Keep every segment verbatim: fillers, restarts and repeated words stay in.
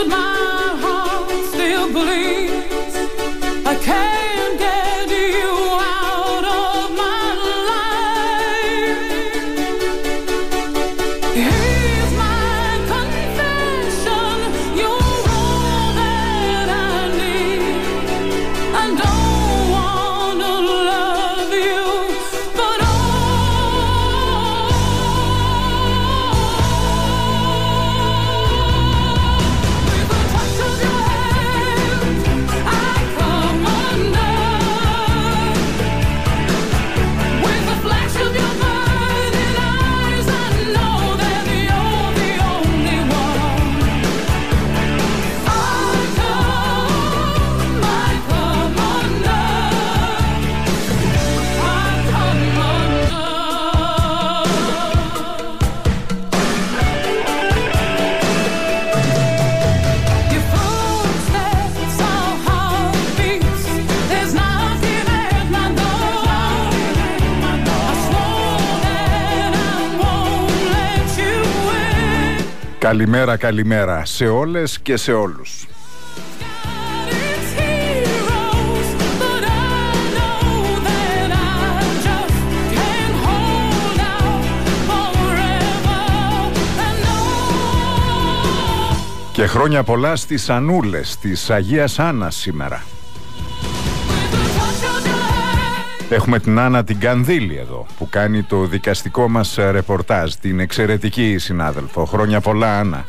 Καλημέρα, καλημέρα σε όλες και σε όλους. Και χρόνια πολλά στις Ανούλες της Αγίας Άννας σήμερα. Έχουμε την Άννα την Κανδύλη εδώ που κάνει το δικαστικό μας ρεπορτάζ, την εξαιρετική συνάδελφο. Χρόνια πολλά, Άννα.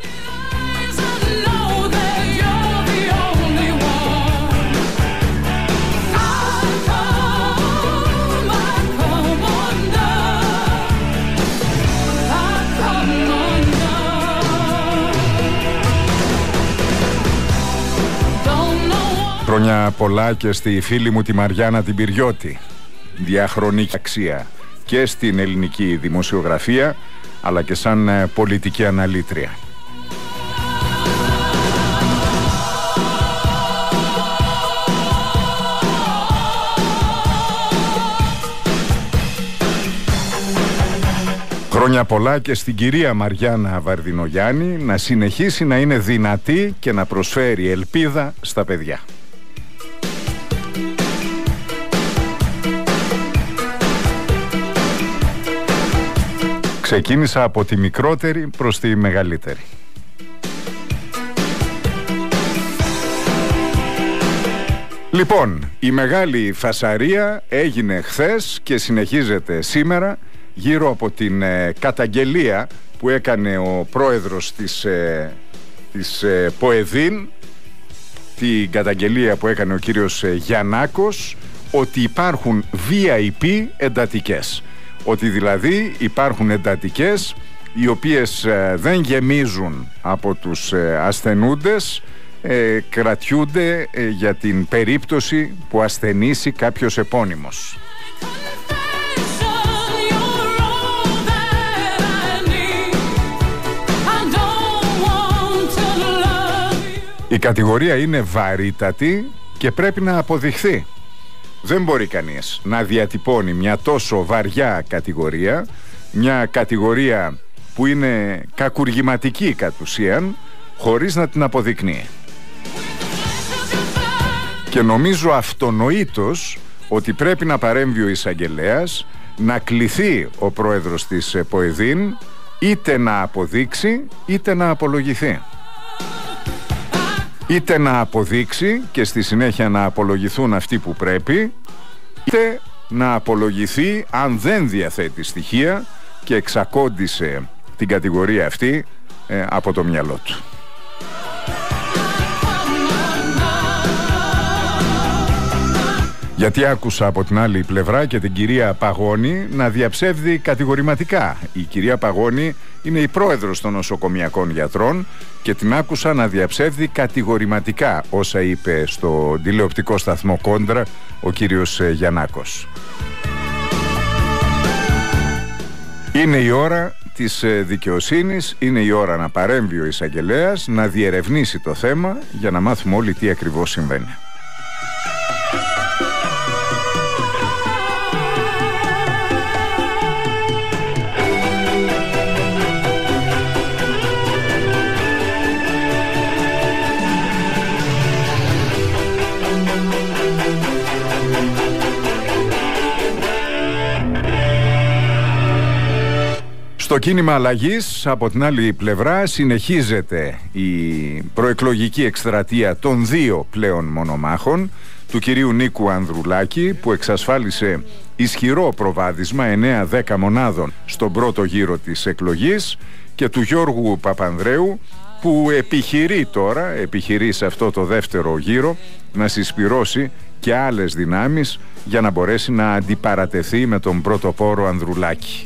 Χρόνια πολλά και στη φίλη μου τη Μαριάννα την Πυριώτη, διαχρονική αξία και στην ελληνική δημοσιογραφία αλλά και σαν πολιτική αναλήτρια. Χρόνια πολλά και στην κυρία Μαριάννα Βαρδινογιάννη, να συνεχίσει να είναι δυνατή και να προσφέρει ελπίδα στα παιδιά. Ξεκίνησα από τη μικρότερη προς τη μεγαλύτερη. Λοιπόν, η μεγάλη φασαρία έγινε χθες και συνεχίζεται σήμερα γύρω από την ε, καταγγελία που έκανε ο πρόεδρος της, ε, της ε, ΠΟΕΔΗΝ, την καταγγελία που έκανε ο κύριος ε, Γιαννάκος, ότι υπάρχουν βι άι πι εντατικές. Ότι δηλαδή υπάρχουν εντατικές οι οποίες ε, δεν γεμίζουν από τους ε, ασθενούντες, ε, κρατιούνται ε, για την περίπτωση που ασθενήσει κάποιος επώνυμος. Η κατηγορία είναι βαρύτατη και πρέπει να αποδειχθεί. Δεν μπορεί κανείς να διατυπώνει μια τόσο βαριά κατηγορία, μια κατηγορία που είναι κακουργηματική κατ' ουσίαν, χωρίς να την αποδεικνύει. Και νομίζω αυτονοήτως ότι πρέπει να παρέμβει ο εισαγγελέας, να κληθεί ο πρόεδρος της ΠΟΕΔΗΝ είτε να αποδείξει είτε να απολογηθεί. Είτε να αποδείξει και στη συνέχεια να απολογηθούν αυτοί που πρέπει, είτε να απολογηθεί αν δεν διαθέτει στοιχεία και εξακόντισε την κατηγορία αυτή ε, από το μυαλό του. Γιατί άκουσα από την άλλη πλευρά και την κυρία Παγώνη να διαψεύδει κατηγορηματικά. Η κυρία Παγώνη είναι η πρόεδρος των νοσοκομιακών γιατρών και την άκουσα να διαψεύδει κατηγορηματικά όσα είπε στο τηλεοπτικό σταθμό Κόντρα ο κύριος Γιαννάκος. Είναι η ώρα της δικαιοσύνης, είναι η ώρα να παρέμβει ο εισαγγελέας, να διερευνήσει το θέμα για να μάθουμε όλοι τι ακριβώς συμβαίνει. Στο κίνημα αλλαγής, από την άλλη πλευρά, συνεχίζεται η προεκλογική εκστρατεία των δύο πλέον μονομάχων, του κυρίου Νίκου Ανδρουλάκη, που εξασφάλισε ισχυρό προβάδισμα εννέα δέκα μονάδων στον πρώτο γύρο της εκλογής, και του Γιώργου Παπανδρέου, που επιχειρεί τώρα, επιχειρεί σε αυτό το δεύτερο γύρο να συσπυρώσει και άλλες δυνάμεις για να μπορέσει να αντιπαρατεθεί με τον πρωτοπόρο Ανδρουλάκη.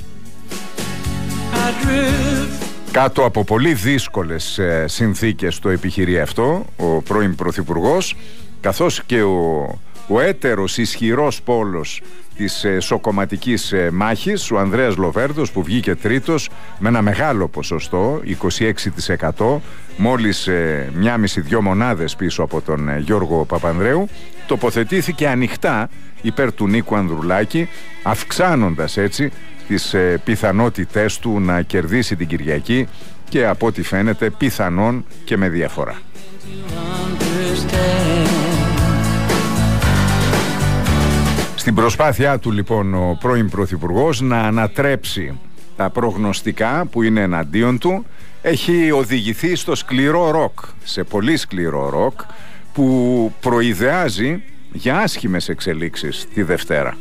Κάτω από πολύ δύσκολες ε, συνθήκες το επιχειρεί αυτό ο πρώην Πρωθυπουργός, καθώς και ο, ο έτερος ισχυρός πόλος της ε, σοκομματικής ε, μάχης, ο Ανδρέας Λοβέρδος, που βγήκε τρίτος με ένα μεγάλο ποσοστό, είκοσι έξι τοις εκατό, μόλις ε, μια μισή δυο μονάδες πίσω από τον ε, Γιώργο Παπανδρέου, τοποθετήθηκε ανοιχτά υπέρ του Νίκου Ανδρουλάκη, αυξάνοντας έτσι τις ε, πιθανότητές του να κερδίσει την Κυριακή, και από ό,τι φαίνεται πιθανόν και με διαφορά. Στην προσπάθειά του λοιπόν ο πρώην Πρωθυπουργός να ανατρέψει τα προγνωστικά που είναι εναντίον του, έχει οδηγηθεί στο σκληρό ροκ, σε πολύ σκληρό ροκ, που προειδεάζει για άσχημες εξελίξεις τη Δευτέρα.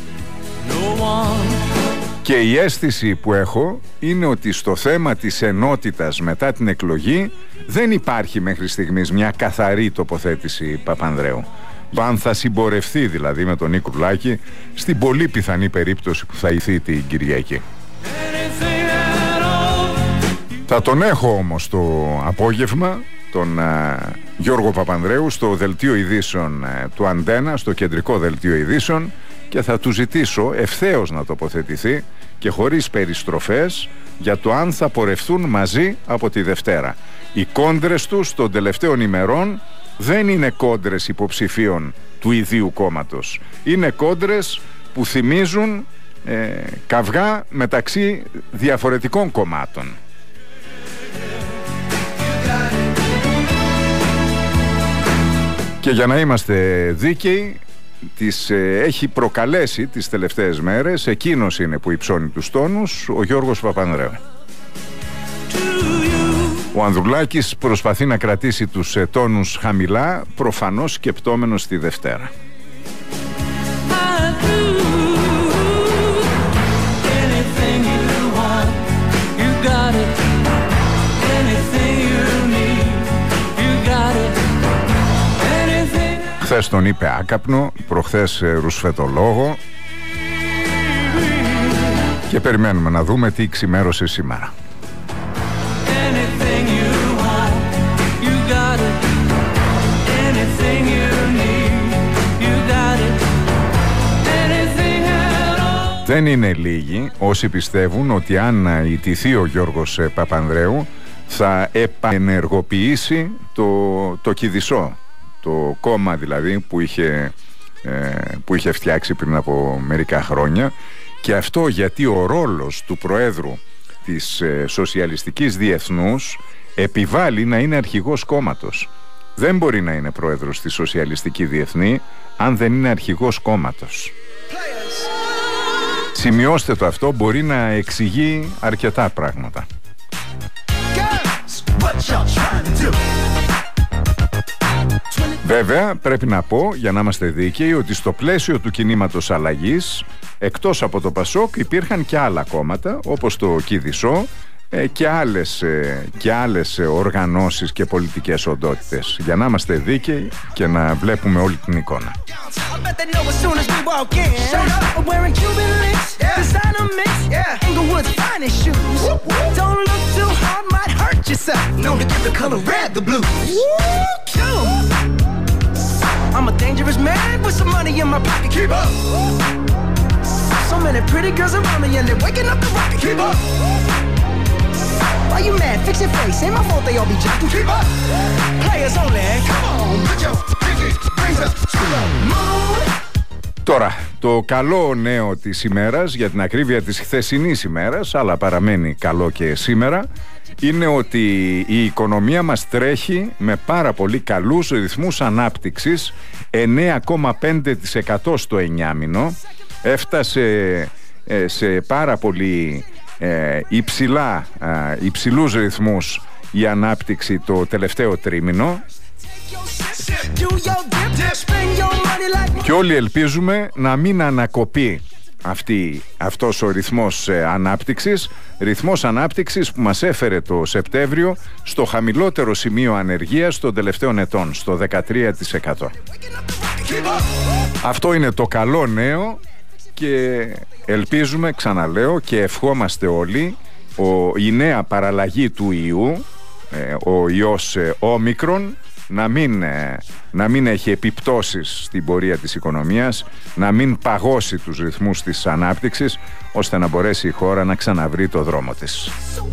Και η αίσθηση που έχω είναι ότι στο θέμα της ενότητας μετά την εκλογή δεν υπάρχει μέχρι στιγμής μια καθαρή τοποθέτηση Παπανδρέου. Αν θα συμπορευτεί δηλαδή με τον Νίκο Ανδρουλάκη στην πολύ πιθανή περίπτωση που θα ηθεί την Κυριακή. Θα τον έχω όμως το απόγευμα, τον α, Γιώργο Παπανδρέου, στο δελτίο ειδήσεων α, του Αντένα, στο κεντρικό δελτίο ειδήσεων, και θα του ζητήσω ευθέως να τοποθετηθεί και χωρίς περιστροφές για το αν θα πορευθούν μαζί από τη Δευτέρα. Οι κόντρες τους των τελευταίων ημερών δεν είναι κόντρες υποψηφίων του ιδίου κόμματος. Είναι κόντρες που θυμίζουν ε, καυγά μεταξύ διαφορετικών κομμάτων. Και για να είμαστε δίκαιοι, τις ε, έχει προκαλέσει τις τελευταίες μέρες, εκείνος είναι που υψώνει τους τόνους, ο Γιώργος Παπανδρέου. Ο Ανδρουλάκης προσπαθεί να κρατήσει τους ε, τόνους χαμηλά, προφανώς σκεπτόμενος τη Δευτέρα. Χθες τον είπε άκαπνο, προχθές ε, ρουσφετολόγο, και περιμένουμε να δούμε τι ξημέρωσε σήμερα. Δεν είναι λίγοι όσοι πιστεύουν ότι αν ιτηθεί ο Γιώργος Παπανδρέου θα επανενεργοποιήσει το, το Κηδισό, το κόμμα δηλαδή που είχε, ε, που είχε φτιάξει πριν από μερικά χρόνια, και αυτό γιατί ο ρόλος του Προέδρου της ε, Σοσιαλιστικής Διεθνούς επιβάλλει να είναι αρχηγός κόμματος. Δεν μπορεί να είναι πρόεδρος της Σοσιαλιστική Διεθνή αν δεν είναι αρχηγός κόμματος. Σημειώστε το αυτό, μπορεί να εξηγεί αρκετά πράγματα. Βέβαια πρέπει να πω, για να είμαστε δίκαιοι, ότι στο πλαίσιο του κινήματος αλλαγής, εκτός από το Πασόκ, υπήρχαν και άλλα κόμματα όπως το Κηδισό και άλλες, και άλλες οργανώσεις και πολιτικές οντότητες, για να είμαστε δίκαιοι και να βλέπουμε όλη την εικόνα. I'm a dangerous man with some money in my pocket. Keep up. So many pretty girls around me and they're waking up the rocket. Keep up. Why you mad? Fix your face. Ain't my fault they all be jocking. Keep up. Players only. Come on, put your pinky rings up to the moon. Τώρα, το καλό νέο της ημέρας, για την ακρίβεια της χθεσινής ημέρας, αλλά παραμένει καλό και σήμερα, είναι ότι η οικονομία μας τρέχει με πάρα πολύ καλούς ρυθμούς ανάπτυξης, εννέα κόμμα πέντε τοις εκατό στο εννιάμηνο, έφτασε ε, σε πάρα πολύ ε, υψηλά, ε, υψηλούς ρυθμούς η ανάπτυξη το τελευταίο τρίμηνο και όλοι ελπίζουμε να μην ανακοπεί αυτή, αυτός ο ρυθμός ε, ανάπτυξης, ρυθμός ανάπτυξης που μας έφερε το Σεπτέμβριο στο χαμηλότερο σημείο ανεργίας των τελευταίων ετών, στο δεκατρία τοις εκατό. Αυτό είναι το καλό νέο και ελπίζουμε, ξαναλέω, και ευχόμαστε όλοι ο, η νέα παραλλαγή του ιού, ε, ο ιός ε, Όμικρον, να μην, ε, να μην έχει επιπτώσεις στην πορεία της οικονομίας, να μην παγώσει τους ρυθμούς της ανάπτυξης, ώστε να μπορέσει η χώρα να ξαναβρει το δρόμο της.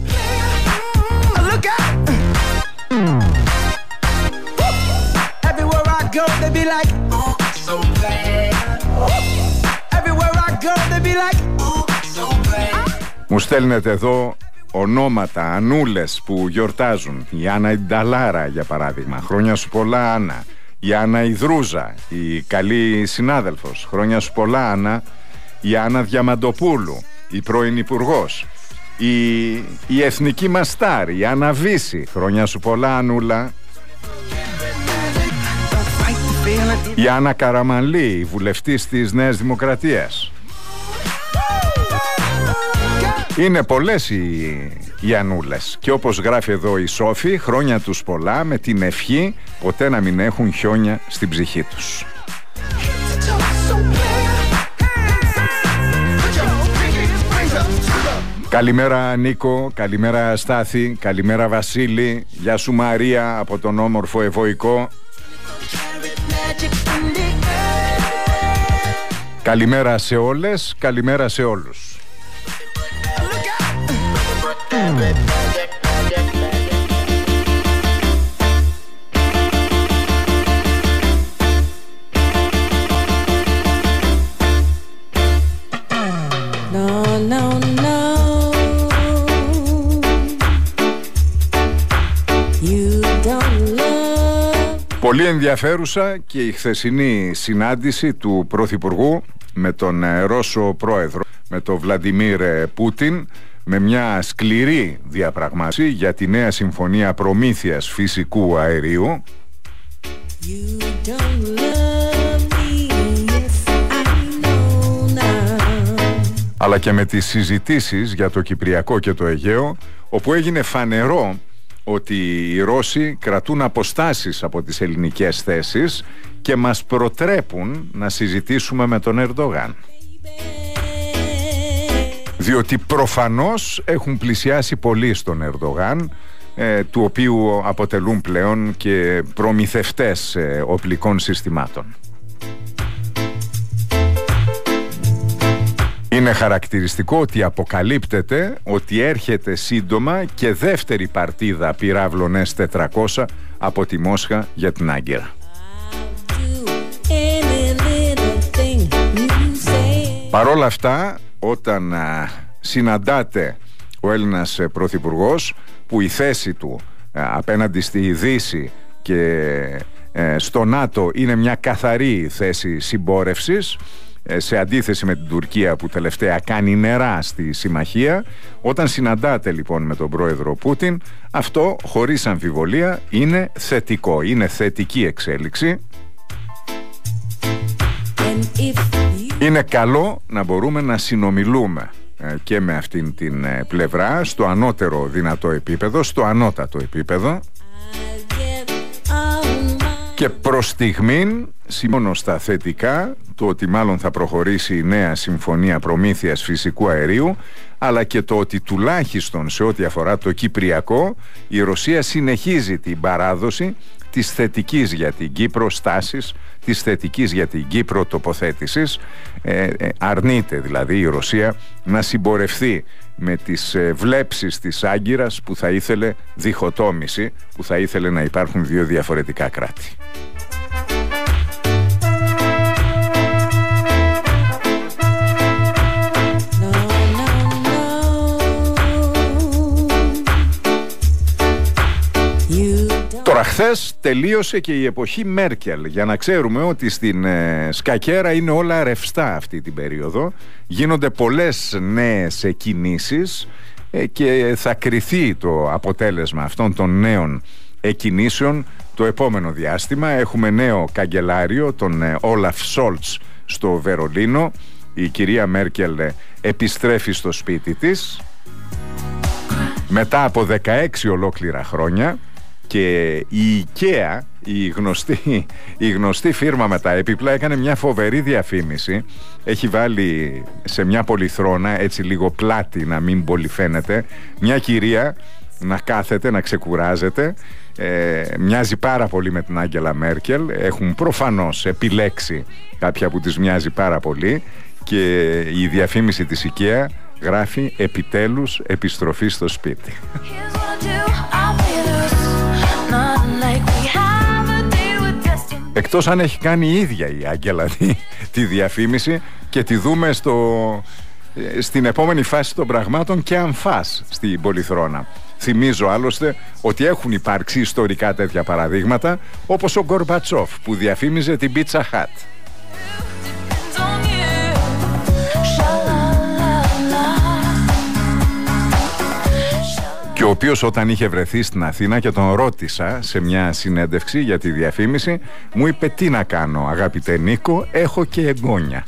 Μου στέλνετε εδώ ονόματα, ανούλες που γιορτάζουν. Η Άννα Ινταλάρα, για παράδειγμα, χρόνια σου πολλά Άννα. Η Άννα Ιδρούζα, η καλή συνάδελφος, χρόνια σου πολλά Άννα. Η Άννα Διαμαντοπούλου, η πρώην υπουργός. Η, η εθνική μας στάρ, η Άννα Βύση, χρόνια σου πολλά Ανούλα. Η Άννα Καραμανλή, η βουλευτής της Νέας Δημοκρατίας. Είναι πολλές οι, οι Ανούλες και όπως γράφει εδώ η Σόφη, χρόνια τους πολλά με την ευχή ποτέ να μην έχουν χιόνια στην ψυχή τους. Καλημέρα Νίκο, καλημέρα Στάθη, καλημέρα Βασίλη, γεια σου Μαρία από τον όμορφο Ευωικό. Καλημέρα σε όλες, καλημέρα σε όλους. Πολύ ενδιαφέρουσα και η χθεσινή συνάντηση του Πρωθυπουργού με τον Ρώσο Πρόεδρο, με τον Βλαντιμίρ Πούτιν, με μια σκληρή διαπραγμάτευση για τη νέα συμφωνία προμήθειας φυσικού αερίου. Αλλά και με τις συζητήσεις για το Κυπριακό και το Αιγαίο, όπου έγινε φανερό ότι οι Ρώσοι κρατούν αποστάσεις από τις ελληνικές θέσεις και μας προτρέπουν να συζητήσουμε με τον Ερντογάν. Διότι προφανώς έχουν πλησιάσει πολύ στον Ερντογάν, ε, του οποίου αποτελούν πλέον και προμηθευτές ε, οπλικών συστημάτων. Είναι χαρακτηριστικό ότι αποκαλύπτεται ότι έρχεται σύντομα και δεύτερη παρτίδα πυράβλων ες τετρακόσια από τη Μόσχα για την Άγκυρα. Παρόλα αυτά, όταν α, συναντάται ο Έλληνας Πρωθυπουργός, που η θέση του α, απέναντι στη Δύση και α, στο ΝΑΤΟ είναι μια καθαρή θέση συμπόρευσης, σε αντίθεση με την Τουρκία που τελευταία κάνει νερά στη συμμαχία, όταν συναντάτε λοιπόν με τον πρόεδρο Πούτιν, αυτό χωρίς αμφιβολία είναι θετικό, είναι θετική εξέλιξη. Είναι καλό να μπορούμε να συνομιλούμε και με αυτήν την πλευρά στο ανώτερο δυνατό επίπεδο, στο ανώτατο επίπεδο. Και προς στιγμήν σημειώνω στα θετικά το ότι μάλλον θα προχωρήσει η νέα συμφωνία προμήθειας φυσικού αερίου, αλλά και το ότι τουλάχιστον σε ό,τι αφορά το Κυπριακό η Ρωσία συνεχίζει την παράδοση της θετικής για την Κύπρο στάσης, της θετικής για την Κύπρο τοποθέτησης. ε, ε, αρνείται δηλαδή η Ρωσία να συμπορευθεί με τις ε, βλέψεις της Άγκυρας που θα ήθελε διχοτόμηση, που θα ήθελε να υπάρχουν δύο διαφορετικά κράτη. Τώρα Χθες τελείωσε και η εποχή Μέρκελ, για να ξέρουμε ότι στην ε, σκακέρα είναι όλα ρευστά αυτή την περίοδο. Γίνονται πολλές νέες κινήσεις ε, και θα κριθεί το αποτέλεσμα αυτών των νέων εκκινήσεων το επόμενο διάστημα. Έχουμε νέο καγκελάριο, τον ε, Όλαφ Σόλτς στο Βερολίνο. Η κυρία Μέρκελ ε, επιστρέφει στο σπίτι της μετά από δεκαέξι ολόκληρα χρόνια. Και η IKEA, η γνωστή, η γνωστή φίρμα με τα έπιπλα, έκανε μια φοβερή διαφήμιση. Έχει βάλει σε μια πολυθρόνα, έτσι λίγο πλάτη να μην πολύ φαίνεται, μια κυρία να κάθεται, να ξεκουράζεται. ε, Μοιάζει πάρα πολύ με την Άγγελα Μέρκελ. Έχουν προφανώς επιλέξει κάποια που της μοιάζει πάρα πολύ. Και η διαφήμιση της IKEA γράφει «Επιτέλους επιστροφή στο σπίτι». Εκτός αν έχει κάνει η ίδια η Άγγελα τη, τη διαφήμιση και τη δούμε στο, στην επόμενη φάση των πραγμάτων και αν φας στην πολυθρόνα. Θυμίζω άλλωστε ότι έχουν υπάρξει ιστορικά τέτοια παραδείγματα, όπως ο Γκορμπατσόφ που διαφήμιζε την Pizza Hut. Και ο οποίος όταν είχε βρεθεί στην Αθήνα και τον ρώτησα σε μια συνέντευξη για τη διαφήμιση, μου είπε «Τι να κάνω αγαπητέ Νίκο, έχω και εγγόνια».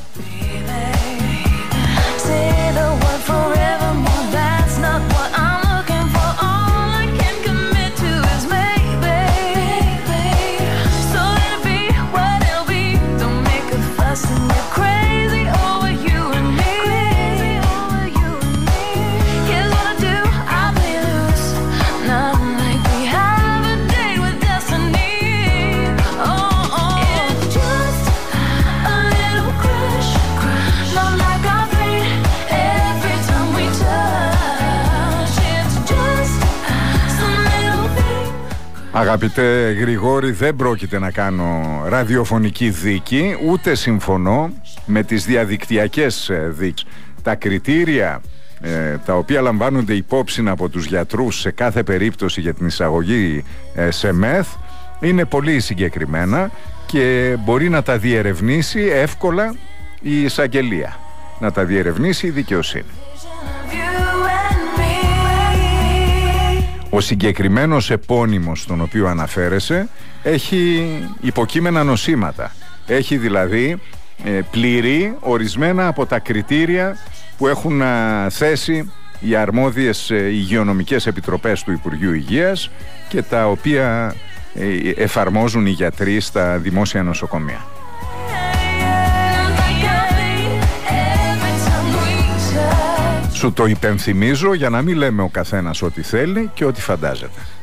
Αγαπητέ Γρηγόρη, δεν πρόκειται να κάνω ραδιοφωνική δίκη, ούτε συμφωνώ με τις διαδικτυακές δίκες. Τα κριτήρια ε, τα οποία λαμβάνονται υπόψη από τους γιατρούς σε κάθε περίπτωση για την εισαγωγή ε, σε μεθ είναι πολύ συγκεκριμένα και μπορεί να τα διερευνήσει εύκολα η εισαγγελία, να τα διερευνήσει η δικαιοσύνη. Ο συγκεκριμένος επώνυμος στον οποίο αναφέρεσαι έχει υποκείμενα νοσήματα. Έχει δηλαδή ε, πληρεί ορισμένα από τα κριτήρια που έχουν α, θέσει οι αρμόδιες ε, υγειονομικές επιτροπές του Υπουργείου Υγείας και τα οποία ε, εφαρμόζουν οι γιατροί στα δημόσια νοσοκομεία. Σου το υπενθυμίζω για να μην λέμε ο καθένας ό,τι θέλει και ό,τι φαντάζεται.